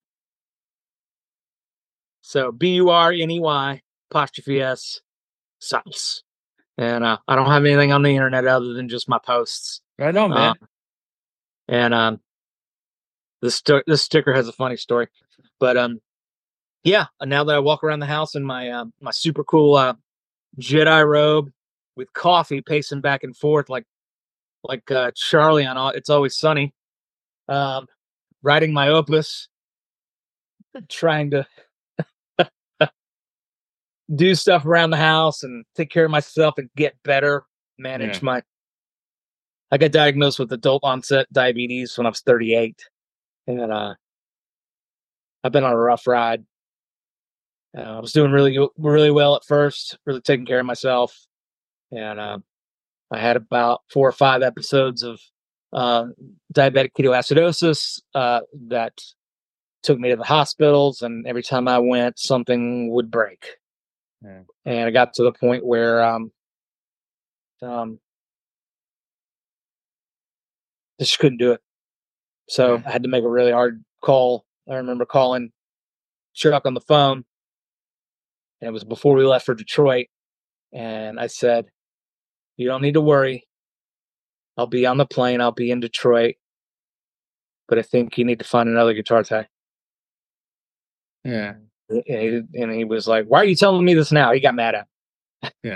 So B U R N E Y apostrophe S sauce. And uh, I don't have anything on the internet other than just my posts. Right on, man. Um, and um, this st- this sticker has a funny story, but um, yeah. Now that I walk around the house in my uh, my super cool uh, Jedi robe with coffee, pacing back and forth like like uh, Charlie on all, It's Always Sunny, um, writing my opus, trying to do stuff around the house and take care of myself and get better, manage Yeah. my. I got diagnosed with adult onset diabetes when I was thirty-eight, and uh, I've been on a rough ride. Uh, I was doing really, really well at first, really taking care of myself, and uh, I had about four or five episodes of uh, diabetic ketoacidosis uh, that took me to the hospitals, and every time I went, something would break. Yeah. And I got to the point where um, um, I just couldn't do it. So Yeah. I had to make a really hard call. I remember calling Chuck on the phone, and it was before we left for Detroit. And I said, "You don't need to worry. I'll be on the plane. I'll be in Detroit. But I think you need to find another guitar tech." Yeah. And he, and he was like, "Why are you telling me this now?" He got mad at me. Yeah.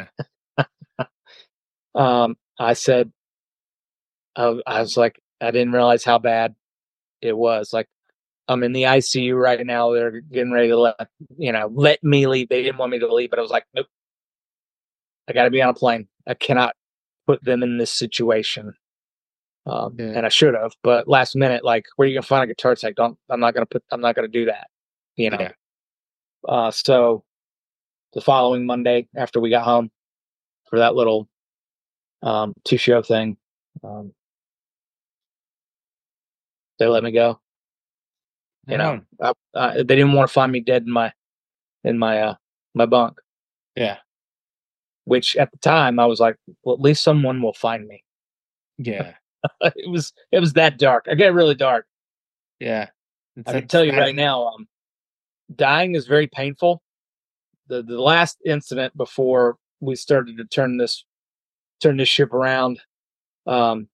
um, I said, I, I was like, I didn't realize how bad it was. Like, I'm in the I C U right now. They're getting ready to let, you know, let me leave. They didn't want me to leave, but I was like, nope, I got to be on a plane. I cannot put them in this situation. Um, Yeah. and I should have, but last minute, like, where are you gonna find a guitar tech? Don't, I'm not gonna put, I'm not gonna do that, you know. Yeah. Uh, so the following Monday, after we got home for that little um, two show thing, um, they let me go. You know, I, I, they didn't want to find me dead in my in my uh, my bunk. Yeah. Which at the time I was like, well, at least someone will find me. Yeah. it was it was that dark. I get really dark. Yeah. I can tell you right now, um, dying is very painful. The the last incident before we started to turn this turn this ship around um,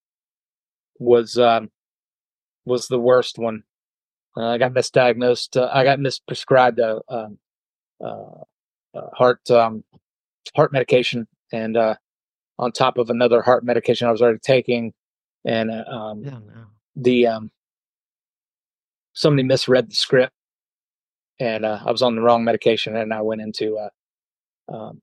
was um, was the worst one. Uh, I got misdiagnosed. Uh, I got misprescribed a, um, uh, uh, heart um, heart medication, and uh, on top of another heart medication I was already taking, and uh, um, Oh, no. the um, somebody misread the script, and uh, I was on the wrong medication, and I went into uh, um,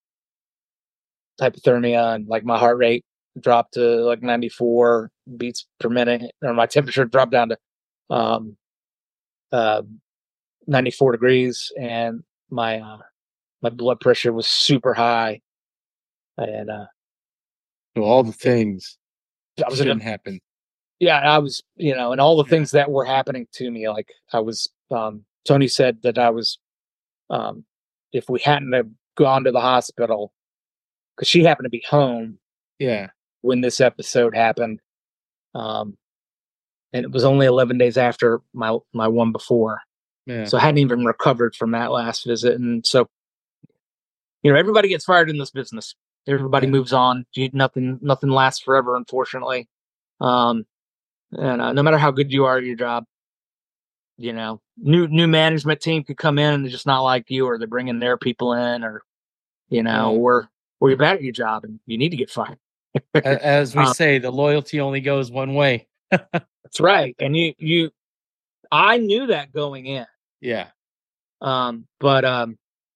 hypothermia, and like my heart rate dropped to like ninety-four beats per minute, or my temperature dropped down to um, uh, ninety-four degrees, and my uh, my blood pressure was super high, and uh, So all the things I was in shouldn't a, happen. yeah, I was, you know, and all the Yeah. things that were happening to me, like I was, um, Tony said that I was, um, if we hadn't have gone to the hospital, because she happened to be home Yeah. when this episode happened, um, and it was only eleven days after my my one before, Yeah. so I hadn't even recovered from that last visit, and so, you know, everybody gets fired in this business. Everybody Yeah. moves on. You, nothing nothing lasts forever, unfortunately. Um, and uh, no matter how good you are at your job, you know, new new management team could come in and they're just not like you, or they're bringing their people in, or you know, Yeah. or or you're bad at your job and you need to get fired. A- As we Um, say, the loyalty only goes one way. That's right, and you you I knew that going in, Yeah. um, but um,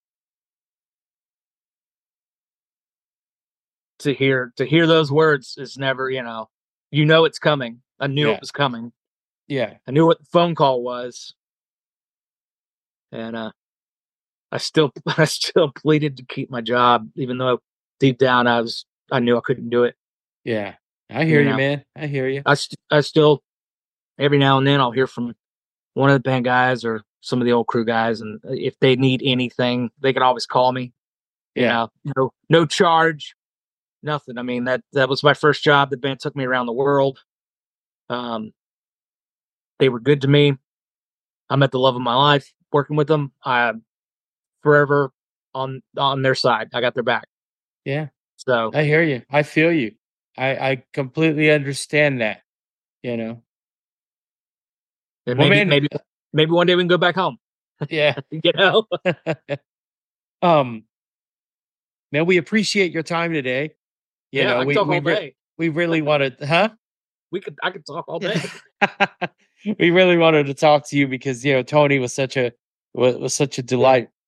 to hear to hear those words is never, you know, you know it's coming. I knew Yeah. it was coming. Yeah. I knew what the phone call was, and uh, I still I still pleaded to keep my job, even though deep down I was I knew I couldn't do it. Yeah. I hear You you, know, man. I hear you. I st- I still every now and then I'll hear from one of the band guys or some of the old crew guys, and if they need anything, they can always call me. You Yeah. know, no no charge, nothing. I mean, that that was my first job. The band took me around the world. Um, they were good to me. I met the love of my life working with them. I forever on on their side. I got their back. Yeah. So I hear you. I feel you. I I completely understand that. You know. and Well, maybe man. maybe maybe one day we can go back home. Yeah. You know. um. Man, we appreciate your time today. You Yeah, know, I can we talk we all re- day. we really wanted, huh? We could I could talk all day. We really wanted to talk to you because you know Tony was such a was, was such a delight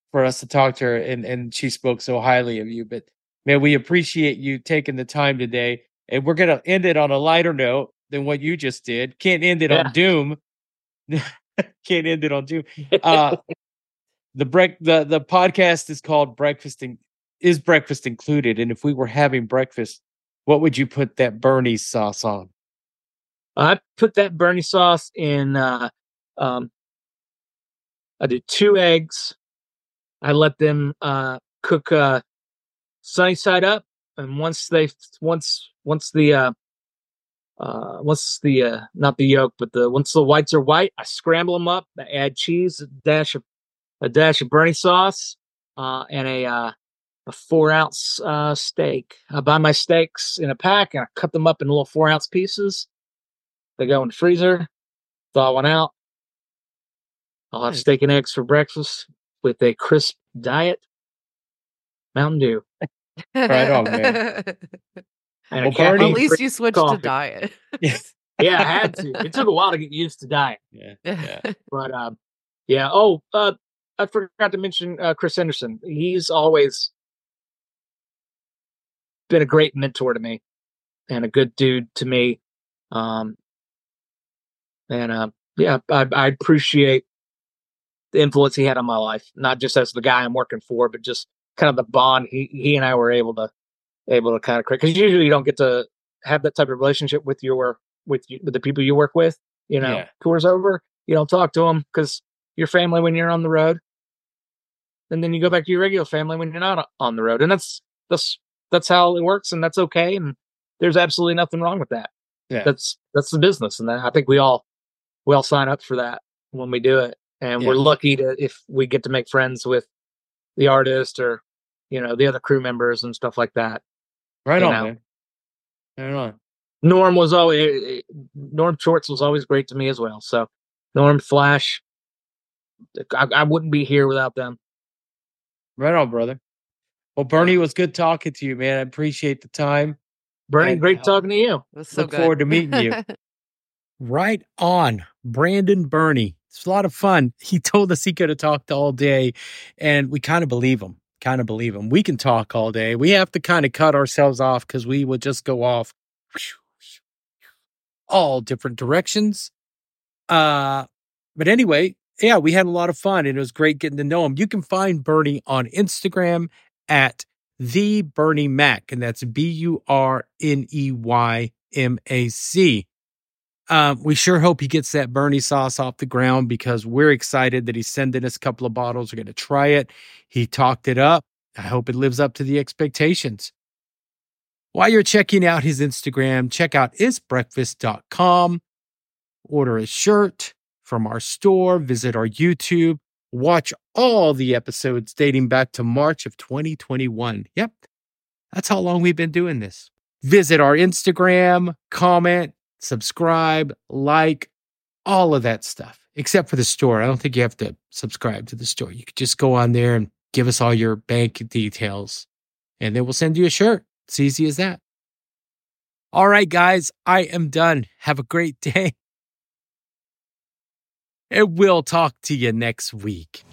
for us to talk to her, and, and she spoke so highly of you. But man, we appreciate you taking the time today. And we're going to end it on a lighter note than what you just did. Can't end it Yeah. on doom. Can't end it on doom. Uh, the break the the podcast is called Breakfast in, is Breakfast Included? And if we were having breakfast, what would you put that Bernie sauce on? I put that Bernie sauce in. Uh, um, I did two eggs. I let them uh, cook uh, sunny side up, and once they once once the uh, uh, once the uh, not the yolk, but the once the whites are white, I scramble them up. I add cheese, a dash of a dash of Bernie sauce, uh, and a uh, a four ounce uh, steak. I buy my steaks in a pack and I cut them up in little four ounce pieces. They go in the freezer. Thaw one out. I'll have steak and eggs for breakfast with a crisp diet Mountain Dew. Right on, man. And Well, a caffeine At least free you switched coffee. to diet. Yeah, I had to. It took a while to get used to diet. Yeah, yeah. But um, yeah. Oh, uh, I forgot to mention uh, Chris Henderson. He's always been a great mentor to me and a good dude to me. Um, and uh, yeah, I, I appreciate the influence he had on my life, not just as the guy I'm working for, but just kind of the bond he, he and I were able to able to kind of create. Because usually you don't get to have that type of relationship with your with, you, with the people you work with. You know, Yeah. tours over, you don't talk to them because you're family when you're on the road, and then you go back to your regular family when you're not on the road, and that's that's that's how it works, and that's okay, and there's absolutely nothing wrong with that. Yeah. That's that's the business, and that, I think we all we all sign up for that when we do it, and Yeah. we're lucky to if we get to make friends with the artist or you know the other crew members and stuff like that. Right You on, know. man. Right on. Norm was always Norm Shorts was always great to me as well. So Norm, Flash, I, I wouldn't be here without them. Right on, brother. Well, Bernie, it was good talking to you, man. I appreciate the time. Bernie, And, great uh, talking to you. It was so Look good. forward to meeting you. Right on. Brandon Bernie. It's a lot of fun. He told us he could have talked all day, and we kind of believe him. Kind of believe him. We can talk all day. We have to kind of cut ourselves off because we would just go off all different directions. Uh, but anyway, yeah, we had a lot of fun, and it was great getting to know him. You can find Bernie on Instagram at the Bernie Mac, and that's B U R N E Y M A C. Um, we sure hope he gets that Bernie sauce off the ground because we're excited that he's sending us a couple of bottles. We're going to try it. He talked it up. I hope it lives up to the expectations. While you're checking out his Instagram, check out is breakfast dot com. Order a shirt from our store. Visit our YouTube. Watch all the episodes dating back to March of twenty twenty-one. Yep, that's how long we've been doing this. Visit our Instagram, comment, subscribe, like, all of that stuff, except for the store. I don't think you have to subscribe to the store. You could just go on there and give us all your bank details, and then we'll send you a shirt. It's easy as that. All right, guys, I am done. Have a great day. And we'll talk to you next week.